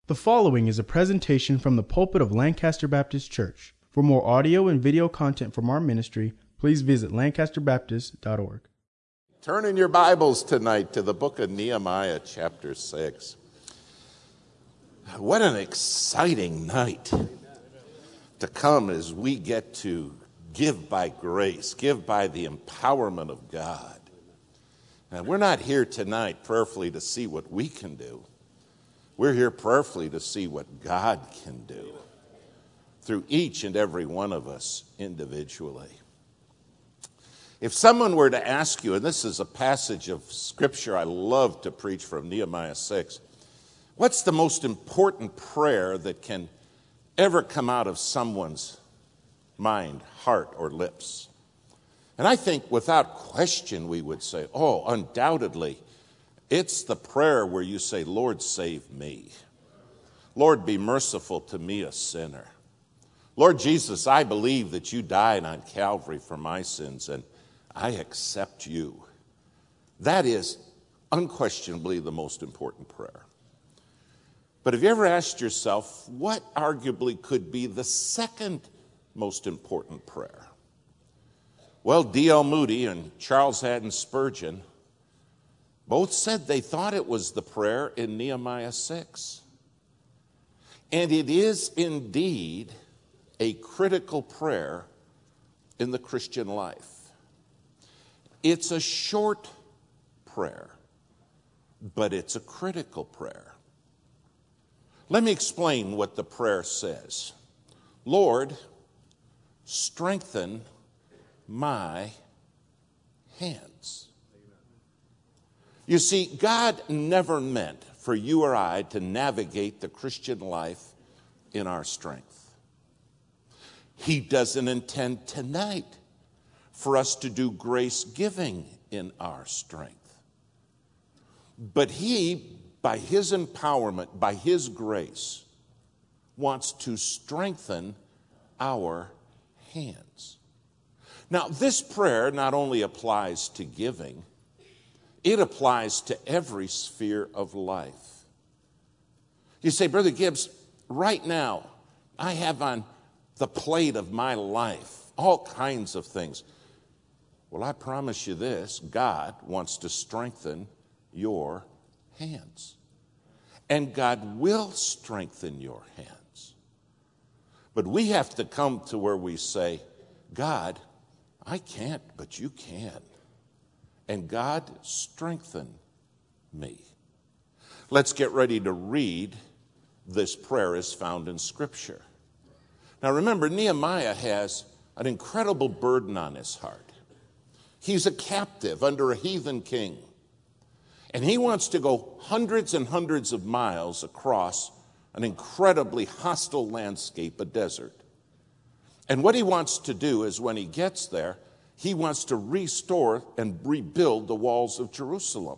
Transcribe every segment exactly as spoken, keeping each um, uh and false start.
The following is a presentation from the pulpit of Lancaster Baptist Church. For more audio and video content from our ministry, please visit lancaster baptist dot org. Turn in your Bibles tonight to the book of Nehemiah, chapter six. What an exciting night to come as we get to give by grace, give by the empowerment of God. And we're not here tonight prayerfully to see what we can do. We're here prayerfully to see what God can do through each and every one of us individually. If someone were to ask you, and this is a passage of Scripture I love to preach from, Nehemiah six, what's the most important prayer that can ever come out of someone's mind, heart, or lips? And I think without question we would say, oh, undoubtedly, it's the prayer where you say, Lord, save me. Lord, be merciful to me, a sinner. Lord Jesus, I believe that you died on Calvary for my sins, and I accept you. That is unquestionably the most important prayer. But have you ever asked yourself, what arguably could be the second most important prayer? Well, D L Moody and Charles Haddon Spurgeon both said they thought it was the prayer in Nehemiah six. And it is indeed a critical prayer in the Christian life. It's a short prayer, but it's a critical prayer. Let me explain what the prayer says. Lord, strengthen my hands. You see, God never meant for you or I to navigate the Christian life in our strength. He doesn't intend tonight for us to do grace giving in our strength. But he, by his empowerment, by his grace, wants to strengthen our hands. Now, this prayer not only applies to giving, it applies to every sphere of life. You say, Brother Gibbs, right now, I have on the plate of my life all kinds of things. Well, I promise you this, God wants to strengthen your hands. And God will strengthen your hands. But we have to come to where we say, God, I can't, but you can. And God, strengthen me. Let's get ready to read this prayer as found in Scripture. Now remember, Nehemiah has an incredible burden on his heart. He's a captive under a heathen king. And he wants to go hundreds and hundreds of miles across an incredibly hostile landscape, a desert. And what he wants to do is when he gets there, he wants to restore and rebuild the walls of Jerusalem.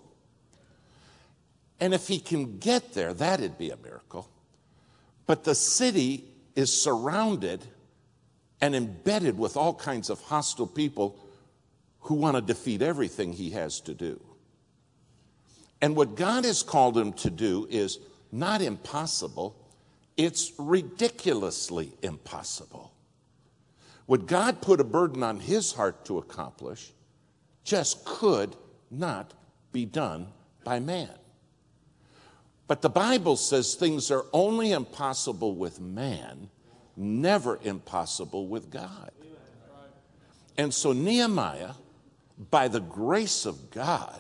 And if he can get there, that'd be a miracle. But the city is surrounded and embedded with all kinds of hostile people who want to defeat everything he has to do. And what God has called him to do is not impossible, it's ridiculously impossible. What God put a burden on his heart to accomplish just could not be done by man. But the Bible says things are only impossible with man, never impossible with God. And so Nehemiah, by the grace of God,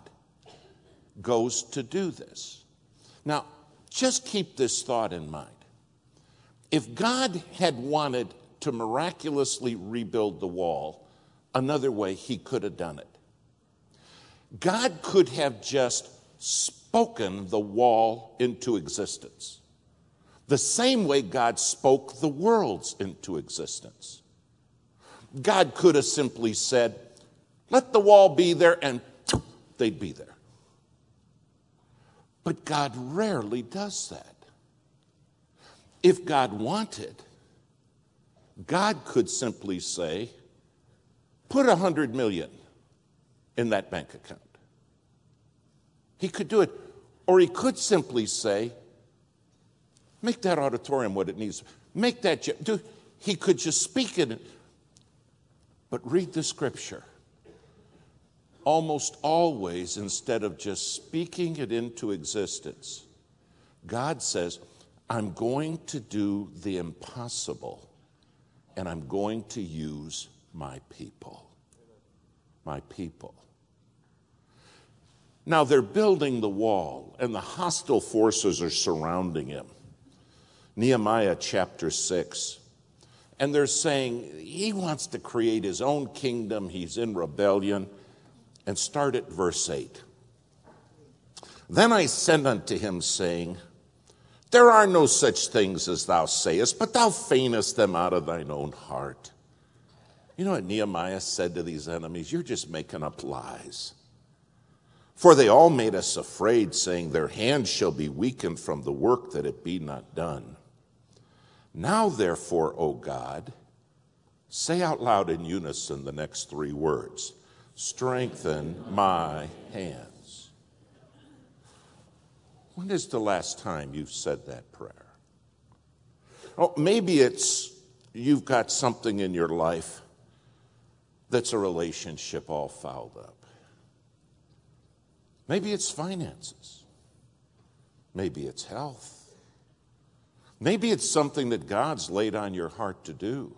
goes to do this. Now, just keep this thought in mind. If God had wanted to miraculously rebuild the wall, another way he could have done it. God could have just spoken the wall into existence, the same way God spoke the worlds into existence. God could have simply said, let the wall be there, and they'd be there. But God rarely does that. If God wanted, God could simply say, put a hundred million in that bank account. He could do it. Or he could simply say, Make that auditorium what it needs. Make that, do, he could just speak it. But read the scripture. Almost always, instead of just speaking it into existence, God says, I'm going to do the impossible, and I'm going to use my people. My people. Now they're building the wall, and the hostile forces are surrounding him. Nehemiah chapter six. And they're saying he wants to create his own kingdom. He's in rebellion. And start at verse eight. Then I sent unto him, saying, there are no such things as thou sayest, but thou feignest them out of thine own heart. You know what Nehemiah said to these enemies? You're just making up lies. For they all made us afraid, saying, their hands shall be weakened from the work, that it be not done. Now therefore, O God, say out loud in unison the next three words. Strengthen my hands. When is the last time you've said that prayer? Oh, maybe it's you've got something in your life that's a relationship all fouled up. Maybe it's finances. Maybe it's health. Maybe it's something that God's laid on your heart to do.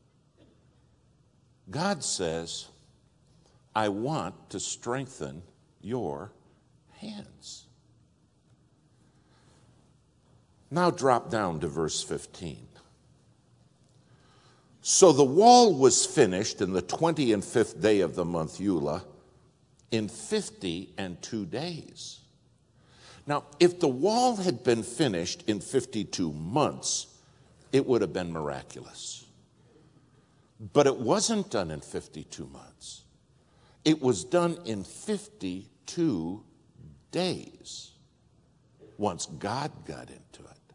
God says, I want to strengthen your hands. Now drop down to verse fifteen. So the wall was finished in the twenty and fifth day of the month Eula, in fifty and two days. Now, if the wall had been finished in fifty-two months, it would have been miraculous. But it wasn't done in fifty-two months. It was done in fifty-two days once God got into it.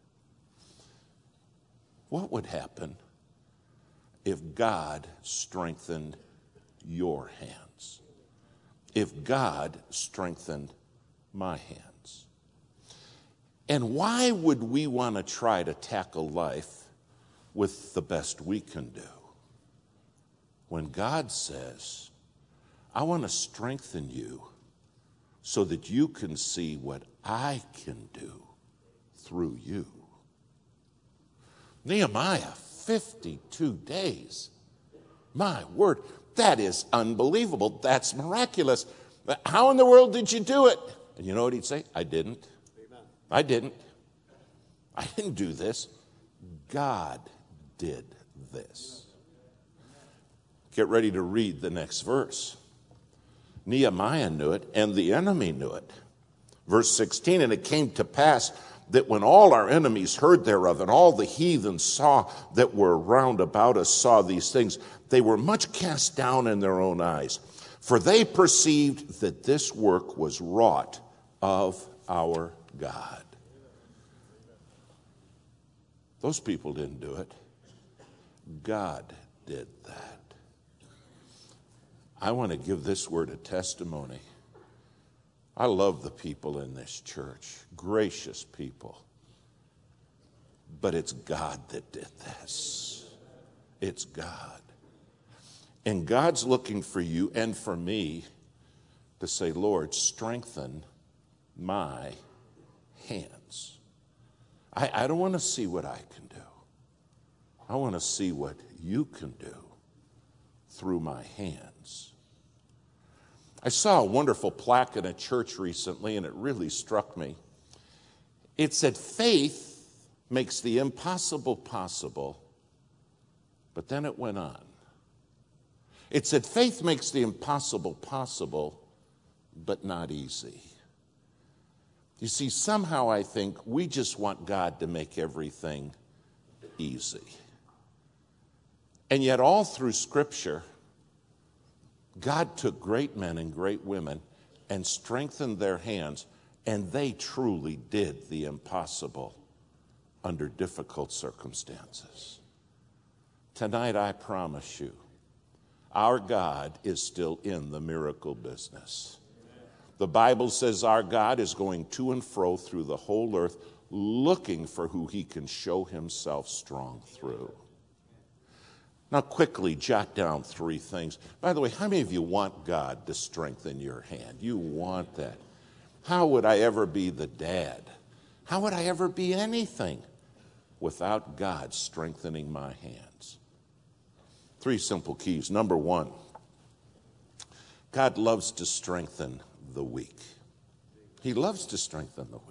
What would happen if God strengthened your hands? If God strengthened my hands? And why would we want to try to tackle life with the best we can do when God says, I want to strengthen you so that you can see what I can do through you? Nehemiah, fifty-two days. My word, that is unbelievable. That's miraculous. How in the world did you do it? And you know what he'd say? I didn't. Amen. I didn't. I didn't do this. God did this. Get ready to read the next verse. Nehemiah knew it, and the enemy knew it. Verse sixteen, and it came to pass that when all our enemies heard thereof, and all the heathen saw that were round about us saw these things, they were much cast down in their own eyes. For they perceived that this work was wrought of our God. Those people didn't do it. God did that. I want to give this word a testimony. I love the people in this church, gracious people. But it's God that did this. It's God. And God's looking for you and for me to say, Lord, strengthen my hands. I, I don't want to see what I can do. I want to see what you can do through my hands. I saw a wonderful plaque in a church recently, and it really struck me. It said, faith makes the impossible possible, but then it went on. It said, faith makes the impossible possible, but not easy. You see, somehow I think we just want God to make everything easy. And yet all through Scripture, God took great men and great women and strengthened their hands, and they truly did the impossible under difficult circumstances. Tonight, I promise you, our God is still in the miracle business. The Bible says our God is going to and fro through the whole earth, looking for who he can show himself strong through. Now, quickly jot down three things. By the way, how many of you want God to strengthen your hand? You want that. How would I ever be the dad? How would I ever be anything without God strengthening my hands? Three simple keys. Number one, God loves to strengthen the weak. He loves to strengthen the weak.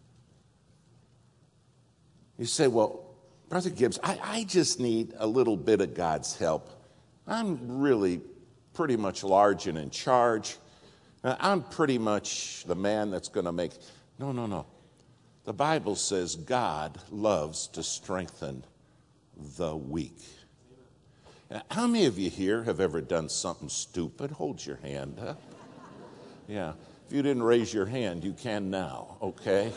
You say, well, Brother Gibbs, I, I just need a little bit of God's help. I'm really pretty much large and in charge. I'm pretty much the man that's going to make... No, no, no. The Bible says God loves to strengthen the weak. Now, how many of you here have ever done something stupid? Hold your hand up. Yeah. If you didn't raise your hand, you can now, okay?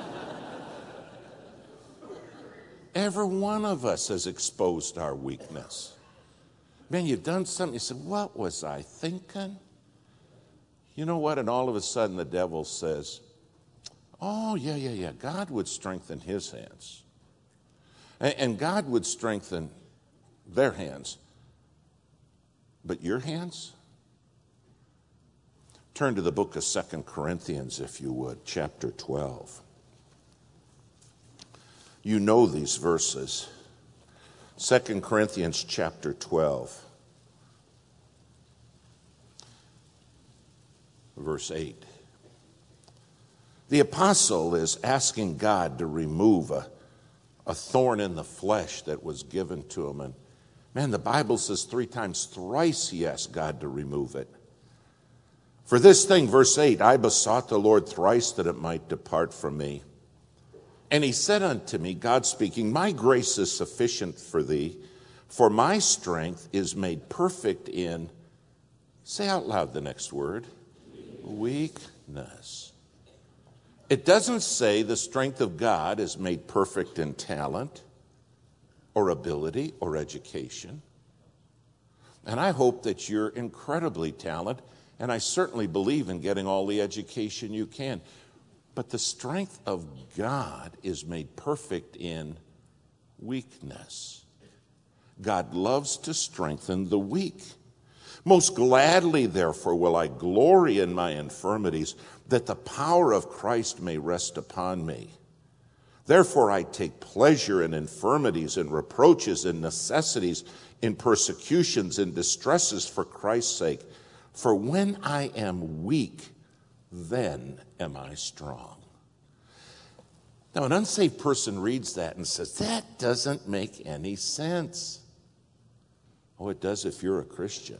Every one of us has exposed our weakness. Man, you've done something, you said, what was I thinking? You know what? And all of a sudden the devil says, oh, yeah, yeah, yeah, God would strengthen his hands. And, and God would strengthen their hands. But your hands? Turn to the book of Second Corinthians, if you would, chapter twelve. You know these verses. Second Corinthians chapter twelve, verse eight. The apostle is asking God to remove a, a thorn in the flesh that was given to him. And man, the Bible says three times, thrice he asked God to remove it. For this thing, verse eight, I besought the Lord thrice that it might depart from me. And he said unto me, God speaking, my grace is sufficient for thee, for my strength is made perfect in, say out loud the next word, weakness. It doesn't say the strength of God is made perfect in talent or ability or education. And I hope that you're incredibly talented, and I certainly believe in getting all the education you can. But the strength of God is made perfect in weakness. God loves to strengthen the weak. Most gladly, therefore, will I glory in my infirmities, that the power of Christ may rest upon me. Therefore, I take pleasure in infirmities, in reproaches, in necessities, in persecutions, in distresses for Christ's sake. For when I am weak, then am I strong. Now, an unsaved person reads that and says, that doesn't make any sense. Oh, it does if you're a Christian.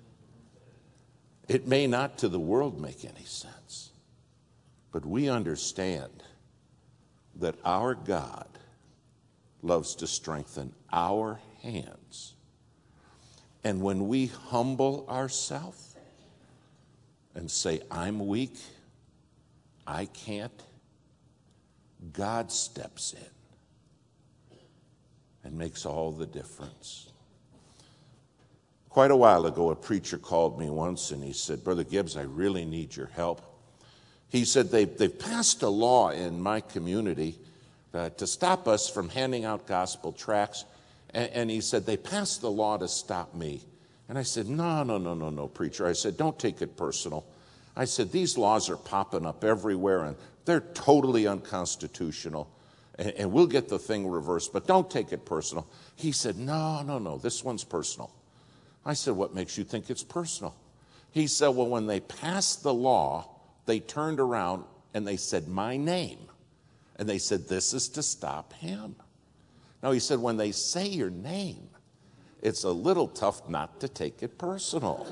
It may not to the world make any sense, but we understand that our God loves to strengthen our hands. And when we humble ourselves and say, I'm weak, I can't, God steps in and makes all the difference. Quite a while ago, a preacher called me once and he said, Brother Gibbs, I really need your help. He said, they've, they've passed a law in my community uh, to stop us from handing out gospel tracts. And, and he said, they passed the law to stop me. And I said, no, no, no, no, no, preacher. I said, don't take it personal. I said, these laws are popping up everywhere, and they're totally unconstitutional, and, and we'll get the thing reversed, but don't take it personal. He said, no, no, no, this one's personal. I said, what makes you think it's personal? He said, well, when they passed the law, they turned around and they said, my name. And they said, this is to stop him. Now, he said, when they say your name, it's a little tough not to take it personal.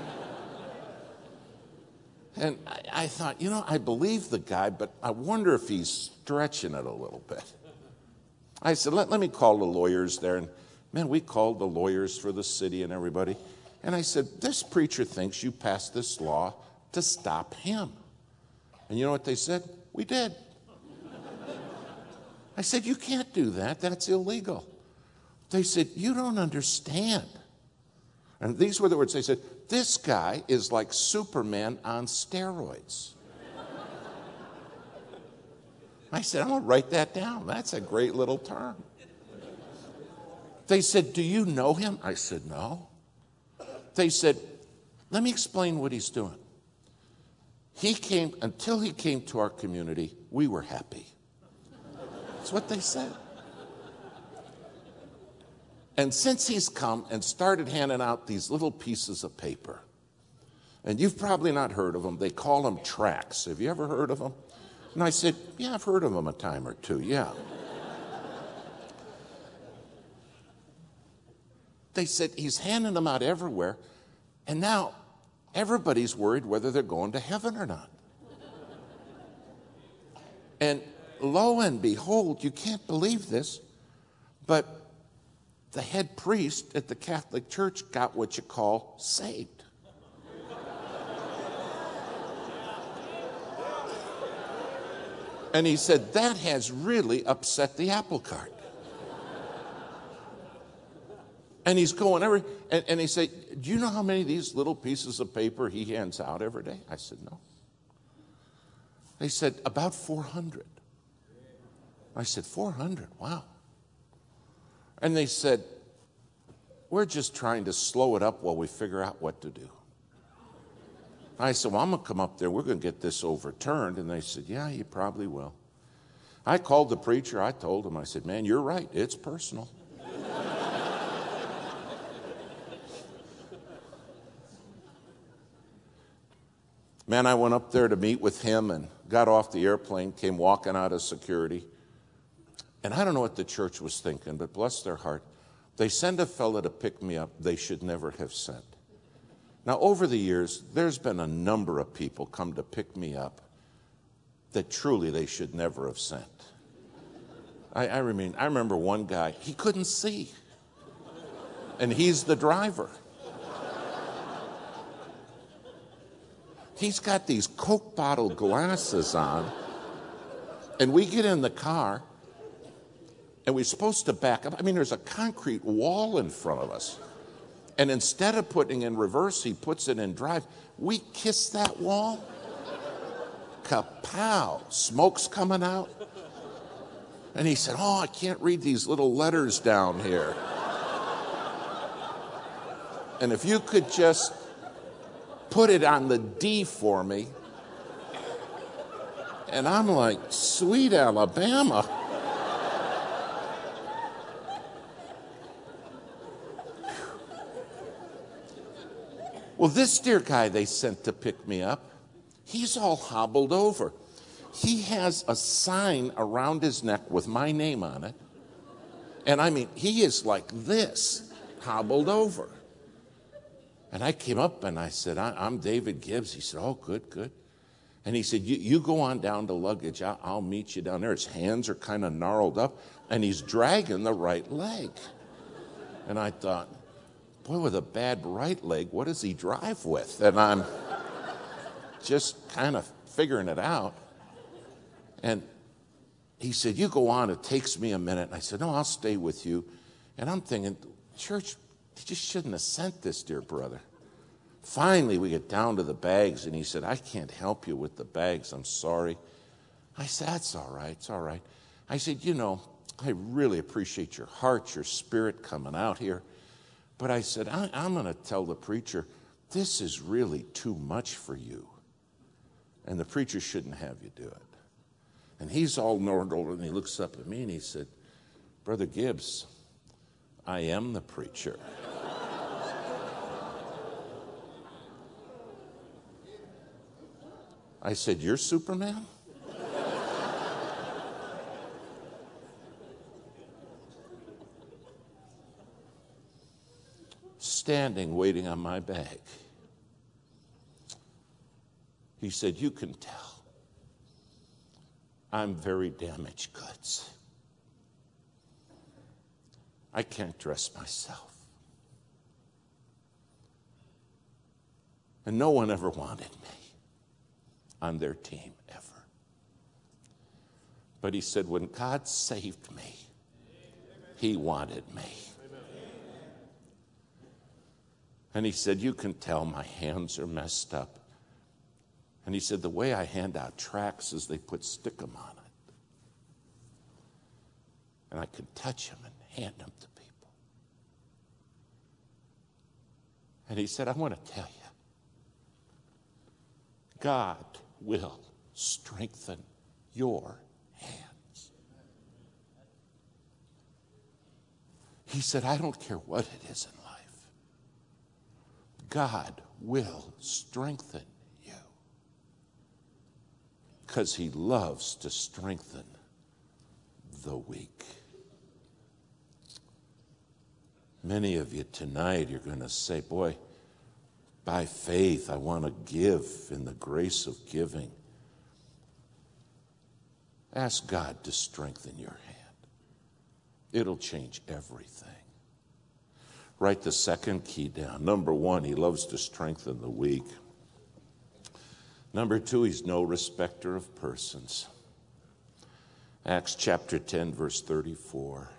And I, I thought, you know, I believe the guy, but I wonder if he's stretching it a little bit. I said, let, let me call the lawyers there. And man, we called the lawyers for the city and everybody. And I said, this preacher thinks you passed this law to stop him. And you know what they said? We did. I said, you can't do that. That's illegal. They said, you don't understand. And these were the words they said. This guy is like Superman on steroids. I said, I'm going to write that down. That's a great little term. They said, do you know him? I said, no. They said, let me explain what he's doing. He came, until he came to our community, we were happy. That's what they said. And since he's come and started handing out these little pieces of paper, and you've probably not heard of them, they call them tracts. Have you ever heard of them? And I said, yeah, I've heard of them a time or two, yeah. They said he's handing them out everywhere, and now everybody's worried whether they're going to heaven or not. And lo and behold, you can't believe this, but the head priest at the Catholic Church got what you call saved. And he said, that has really upset the apple cart. And he's going every, and, and he said, do you know how many of these little pieces of paper he hands out every day? I said, no. They said, about four hundred. I said, four hundred, wow. And they said, we're just trying to slow it up while we figure out what to do. I said, well, I'm going to come up there. We're going to get this overturned. And they said, yeah, you probably will. I called the preacher. I told him, I said, man, you're right. It's personal. Man, I went up there to meet with him and got off the airplane, came walking out of security. And I don't know what the church was thinking, but bless their heart. They send a fella to pick me up they should never have sent. Now, over the years, there's been a number of people come to pick me up that truly they should never have sent. I, I, mean, I remember one guy, he couldn't see. And he's the driver. He's got these Coke bottle glasses on, and we get in the car, and we're supposed to back up. I mean, there's a concrete wall in front of us. And instead of putting in reverse, he puts it in drive. We kiss that wall. Kapow! Smoke's coming out. And he said, oh, I can't read these little letters down here. And if you could just put it on the D for me. And I'm like, sweet Alabama. Well, this dear guy they sent to pick me up, he's all hobbled over. He has a sign around his neck with my name on it. And I mean, he is like this, hobbled over. And I came up and I said, I, I'm David Gibbs. He said, oh, good, good. And he said, you, you go on down to luggage. I'll, I'll meet you down there. His hands are kind of gnarled up, and he's dragging the right leg. And I thought, boy, with a bad right leg, what does he drive with? And I'm just kind of figuring it out. And he said, you go on. It takes me a minute. And I said, no, I'll stay with you. And I'm thinking, church, you just shouldn't have sent this, dear brother. Finally, we get down to the bags, and he said, I can't help you with the bags. I'm sorry. I said, that's all right. It's all right. I said, you know, I really appreciate your heart, your spirit coming out here. But I said, I, I'm going to tell the preacher, this is really too much for you. And the preacher shouldn't have you do it. And he's all gnarled, and he looks up at me, and he said, Brother Gibbs, I am the preacher. I said, you're Superman? Standing, waiting on my bag. He said, you can tell I'm very damaged goods. I can't dress myself. And no one ever wanted me on their team, ever. But he said, when God saved me, he wanted me. And he said, you can tell my hands are messed up. And he said, the way I hand out tracts is they put stickum on it. and I could touch them and hand them to people. And he said, I want to tell you, God will strengthen your hands. He said, I don't care what it is in life. God will strengthen you because he loves to strengthen the weak. Many of you tonight, you're going to say, boy, by faith, I want to give in the grace of giving. Ask God to strengthen your hand. It'll change everything. Write the second key down. Number one, he loves to strengthen the weak. Number two, he's no respecter of persons. Acts chapter ten, verse thirty-four.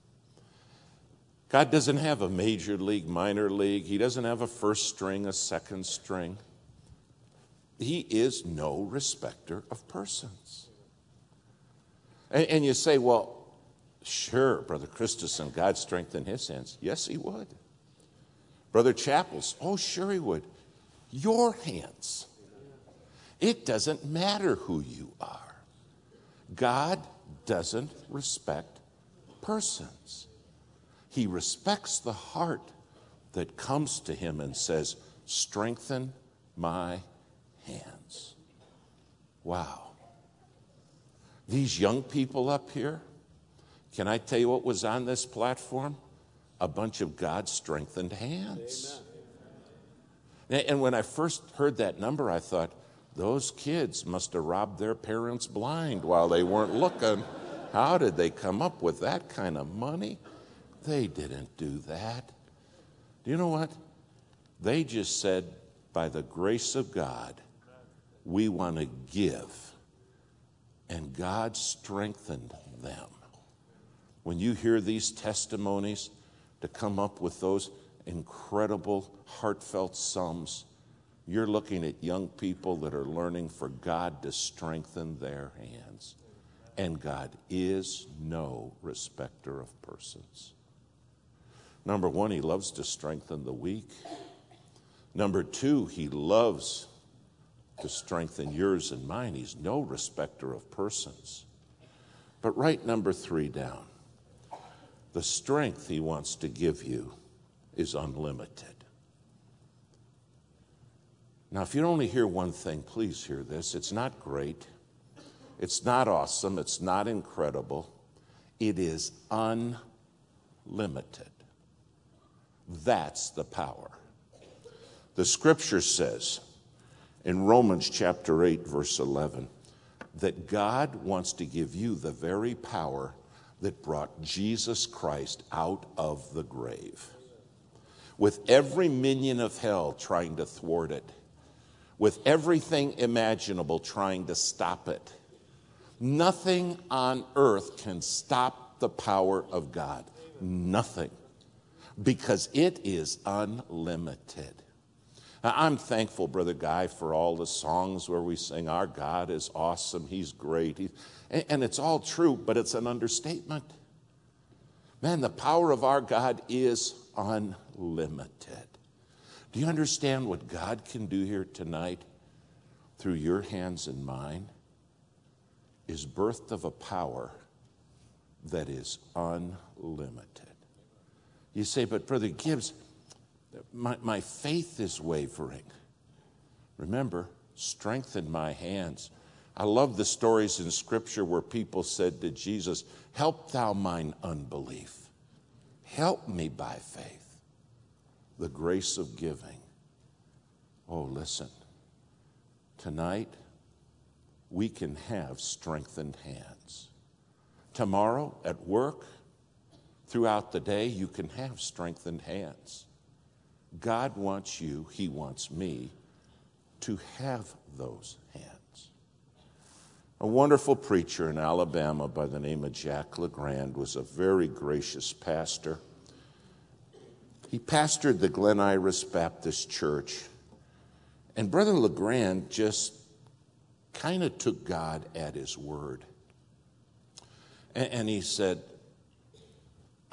God doesn't have a major league, minor league. He doesn't have a first string, a second string. He is no respecter of persons. And, and you say, well, sure, Brother Christensen, God strengthened his hands. Yes, he would. Brother Chappell's, oh, sure he would. Your hands. It doesn't matter who you are. God doesn't respect persons. He respects the heart that comes to him and says, strengthen my hands. Wow. These young people up here, can I tell you what was on this platform? A bunch of God-strengthened hands. Amen. And when I first heard that number, I thought, those kids must have robbed their parents blind while they weren't looking. How did they come up with that kind of money? They didn't do that. Do you know what? They just said, by the grace of God, we want to give. And God strengthened them. When you hear these testimonies, to come up with those incredible, heartfelt sums, you're looking at young people that are learning for God to strengthen their hands. And God is no respecter of persons. Number one, he loves to strengthen the weak. Number two, he loves to strengthen yours and mine. He's no respecter of persons. But write number three down. The strength he wants to give you is unlimited. Now, if you only hear one thing, please hear this. It's not great. It's not awesome. It's not incredible. It is unlimited. That's the power. The scripture says in Romans chapter eight, verse eleven, that God wants to give you the very power that brought Jesus Christ out of the grave. With every minion of hell trying to thwart it, with everything imaginable trying to stop it, nothing on earth can stop the power of God. Nothing. Because it is unlimited. Now, I'm thankful, Brother Guy, for all the songs where we sing, our God is awesome, he's great. He, and, and it's all true, but it's an understatement. Man, the power of our God is unlimited. Do you understand what God can do here tonight through your hands and mine? Is birthed of a power that is unlimited. You say, but Brother Gibbs, my, my faith is wavering. Remember, strengthen my hands. I love the stories in Scripture where people said to Jesus, help thou mine unbelief. Help me by faith. The grace of giving. Oh, listen. Tonight, we can have strengthened hands. Tomorrow, at work, throughout the day, you can have strengthened hands. God wants you, he wants me, to have those hands. A wonderful preacher in Alabama by the name of Jack LeGrand was a very gracious pastor. He pastored the Glen Iris Baptist Church. And Brother LeGrand just kind of took God at his word. And, and he said,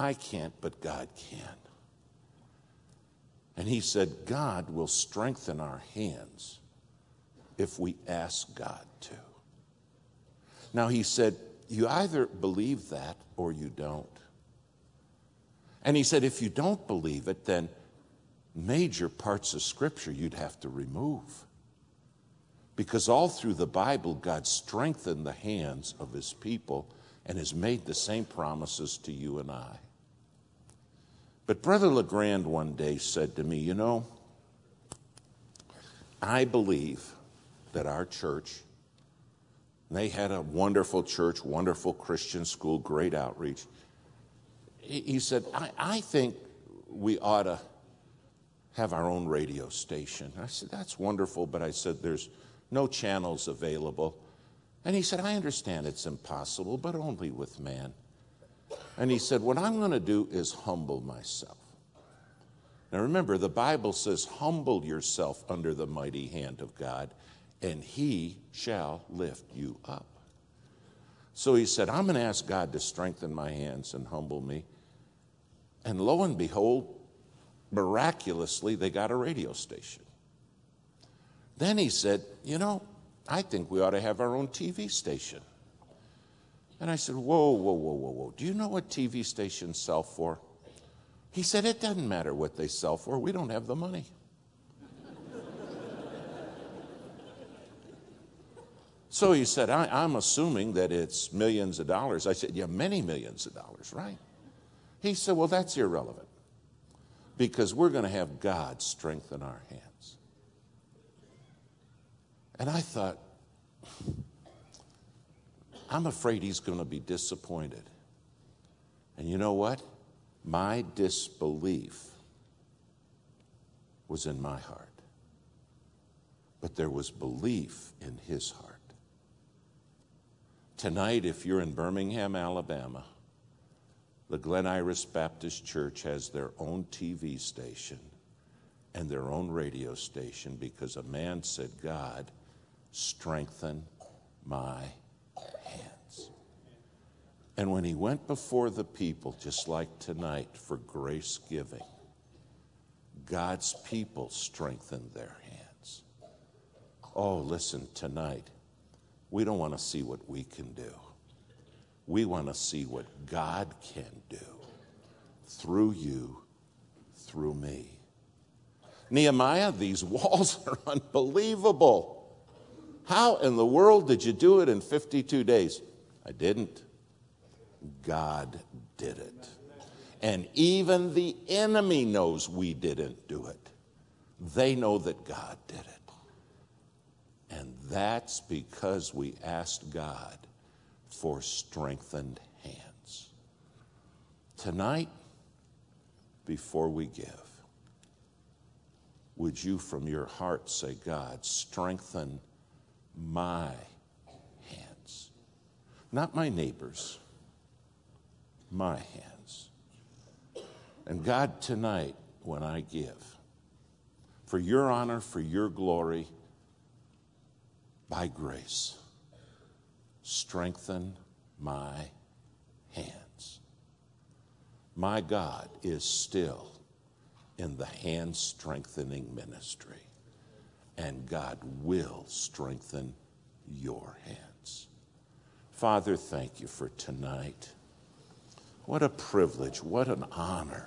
I can't, but God can. And he said, God will strengthen our hands if we ask God to. Now he said, you either believe that or you don't. And he said, if you don't believe it, then major parts of Scripture you'd have to remove. Because all through the Bible, God strengthened the hands of his people and has made the same promises to you and I. But Brother LeGrand one day said to me, you know, I believe that our church, they had a wonderful church, wonderful Christian school, great outreach. He said, I, I think we ought to have our own radio station. I said, that's wonderful, but I said, there's no channels available. And he said, I understand it's impossible, but only with man. And he said, what I'm going to do is humble myself. Now remember, the Bible says, humble yourself under the mighty hand of God, and he shall lift you up. So he said, I'm going to ask God to strengthen my hands and humble me. And lo and behold, miraculously, they got a radio station. Then he said, you know, I think we ought to have our own T V station. And I said, whoa, whoa, whoa, whoa, whoa. Do you know what T V stations sell for? He said, it doesn't matter what they sell for. We don't have the money. So he said, I, I'm assuming that it's millions of dollars. I said, yeah, many millions of dollars, right? He said, well, that's irrelevant because we're going to have God strengthen our hands. And I thought, I'm afraid he's going to be disappointed. And you know what? My disbelief was in my heart. But there was belief in his heart. Tonight, if you're in Birmingham, Alabama, the Glen Iris Baptist Church has their own T V station and their own radio station because a man said, God, strengthen my hands. And when he went before the people, just like tonight, for grace giving, God's people strengthened their hands. Oh, listen, tonight, we don't want to see what we can do. We want to see what God can do through you, through me. Nehemiah, these walls are unbelievable. How in the world did you do it in fifty-two days? I didn't. God did it. And even the enemy knows we didn't do it. They know that God did it. And that's because we asked God for strengthened hands. Tonight, before we give, would you from your heart say, God, strengthen my hands. Not my neighbors, my hands. And God, tonight, when I give, for your honor, for your glory, by grace, strengthen my hands. My God is still in the hand-strengthening ministry, and God will strengthen your hands. Father, thank you for tonight. What a privilege, what an honor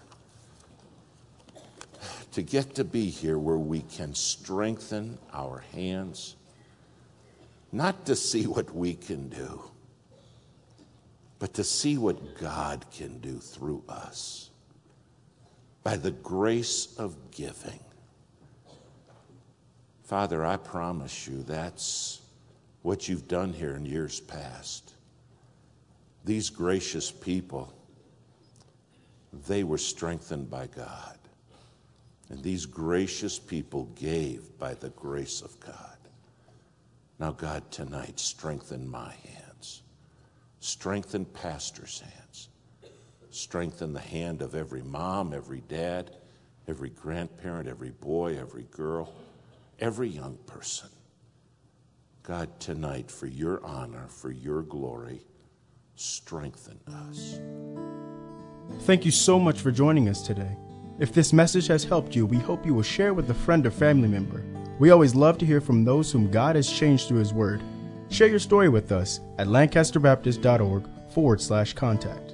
to get to be here where we can strengthen our hands, not to see what we can do, but to see what God can do through us by the grace of giving. Father, I promise you that's what you've done here in years past. These gracious people, they were strengthened by God. And these gracious people gave by the grace of God. Now, God, tonight, strengthen my hands. Strengthen pastors' hands. Strengthen the hand of every mom, every dad, every grandparent, every boy, every girl, every young person. God, tonight, for your honor, for your glory, strengthen us. Thank you so much for joining us today. If this message has helped you, we hope you will share it with a friend or family member. We always love to hear from those whom God has changed through His Word. Share your story with us at lancasterbaptist.org forward slash contact.